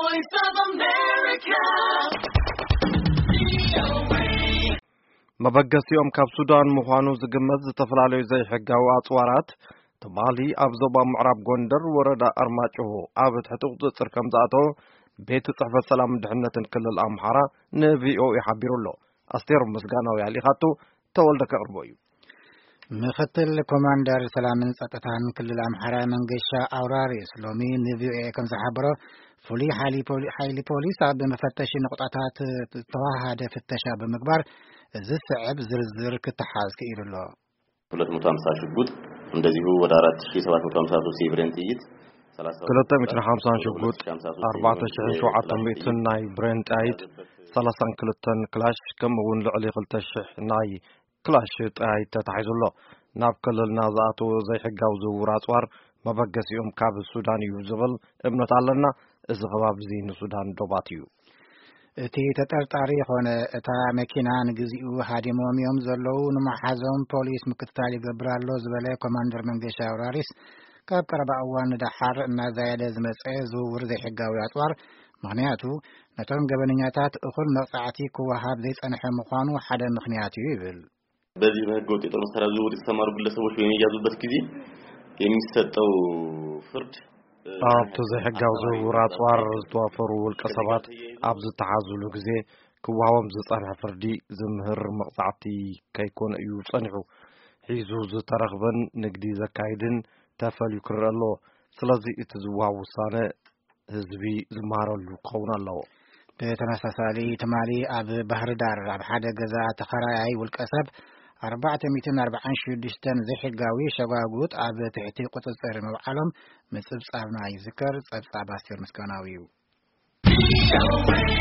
Voice of America. مبغسيوم ካብ ሱዳን ምዃኑ ዝግመት ዝተፈላልዩ ዘይሕጋዊ ኣጽዋራት ተማሊ ኣብ ዞባ ምዕራብ ጎንደር ወረዳ ኣርማጭሆ ኣብ ትሕቲ ቁጥጥር ከም ዝኣተወ ቤት ጽሕፈት ሰላም ድሕነትን ክልል ኣምሓራ ንቪኦኤ ሓቢሩሎ። ኣስቴር ምስጋናው ያሊኻቱ ተወልደ ከቅርቦ እዩ። ምክትል ኮማንደር ሰላምን ጸጥታን ክልል ኣምሓራ መንገሻ ኣውራሪስ ሎሚ ንቪኦኤ ከም ዝሓበሮ ፍሉይ ሓይሊ ፖሊስ ኣብ መፈተሺ ንቁጣታት ተዋሃደ ፍተሻ ብምግባር እዚ ስዕብ ዝርዝር ክትሓዝ ክኢሉሎ 250 ሽጉጥ እንደዚሁ ወደ 4753 ሲብሬን ጥይት 250 ሽጉጥ 4700 ናይ ብሬን ጥይት 32 ክላሽ ከምኡውን ልዕሊ 2000 ናይ ክላሽ ጥይት ተታሒዙሎ ናብ ክልልና ዝኣተወ ዘይሕጋዊ ዝውውር ኣጽዋር መበገሲኦም ካብ ሱዳን እዩ ዝብል እምነት ኣለና። እዚ ከባቢ እዚ ንሱዳን ዶባት እዩ። እቲ ተጠርጣሪ ኾነ እታ መኪና ንግዚኡ ሃዲሞም እዮም ዘለዉ ንመሓዞም ፖሊስ ምክትታል ይገብር ኣሎ ዝበለ ኮማንደር መንገሻ ኣውራሪስ ካብ ቀረባ እዋን ንዳሓር እናዛየደ ዝመፀ ዝውውር ዘይሕጋዊ ኣጽዋር ምክንያቱ ነቶም ገበነኛታት እኹል መቕጻዕቲ ክወሃብ ዘይጸንሐ ምዃኑ ሓደ ምክንያት እዩ ይብል። በዚህ በህገወጥ የጦር መሳሪያ ዝውውር የተሰማሩ ግለሰቦች በሚያዙበት ጊዜ የሚሰጠው ፍርድ ኣብቲ ዘይሕጋዊ ዝውውር ኣጽዋር ዝተዋፈሩ ውልቀ ሰባት ኣብ ዝተሓዙሉ ግዜ ክወሃቦም ዝጸንሐ ፍርዲ ዝምህር መቕጻዕቲ ከይኮነ እዩ ጸኒሑ ሒዙ ዝተረኽበን ንግዲ ዘካይድን ተፈልዩ ክርአ ኣሎ። ስለዚ እቲ ዝወሃብ ውሳነ ህዝቢ ዝመሃረሉ ክኸውን ኣለዎ። ብተመሳሳሊ ትማሊ ኣብ ባህር ዳር ኣብ ሓደ ገዛ ተኸራያይ ውልቀ ሰብ 446 ዘይሕጋዊ ሸጓጉጥ ኣብ ትሕቲ ቁጥጥር ምብዓሎም ምጽብጻብና ይዝከር። ጸብጻብ ኣስቴር ምስጋናዊ እዩ።